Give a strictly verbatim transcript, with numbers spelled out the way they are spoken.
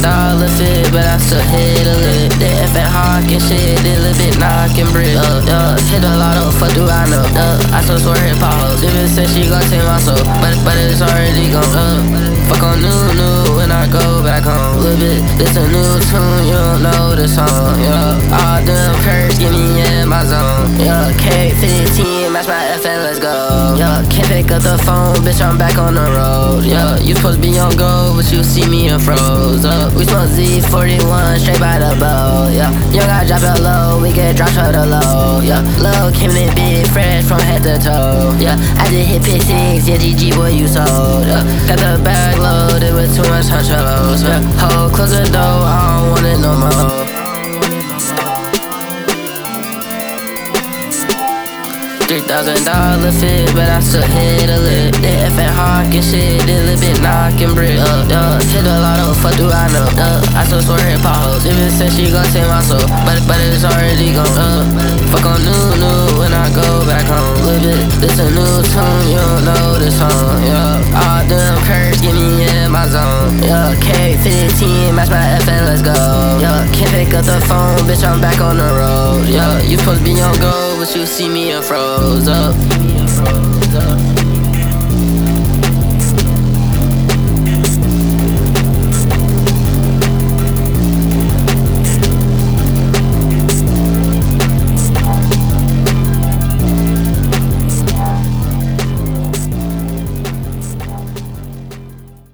dollar fit, but I still hit a lick. They F and hawk and shit, they little bit knocking brick. Uh, yeah, hit a lot of fuck do I know? Uh, I still swear hit potholes. Even said she gon' take my soul, but but it's already gone. Uh, fuck on new new when I go back home. Little bit, it's a new tune, you don't know the song. Yeah, all them perks get me in my zone. Yeah, K fifteen, match my F and let's go. Yeah, can't pick up the phone, bitch, I'm back on the road. Yeah, you supposed to be on go, but you see me in froze. Uh, we smoke Z forty-one straight by the bow. Yeah, you gotta drop it low, we get drop to the low. Yeah, low came in big, fresh from head to toe. Yeah, I just hit P six, yeah, G G boy you sold. Yeah, got the bag loaded with too much hunchos. Yeah, ho, close the door, I don't want it no more. Three thousand dollar fit, but I still hit a lick. They F and hawk and shit, they little bit knocking brick. Uh, yeah, hit a lot of fuck do I know? Uh, I still swear hit potholes. Even said she gon' take my soul, but but it's already gone. Uh, fuck on new new when I go back home. Little bit, this a new tune, you don't know the song. Yeah, all them perks get me in my zone. Yeah, K fifteen, match my F and let's go. Yeah, can't pick up the phone, bitch, I'm back on the road. Yeah, you supposed to be on go, but you see me in froze up.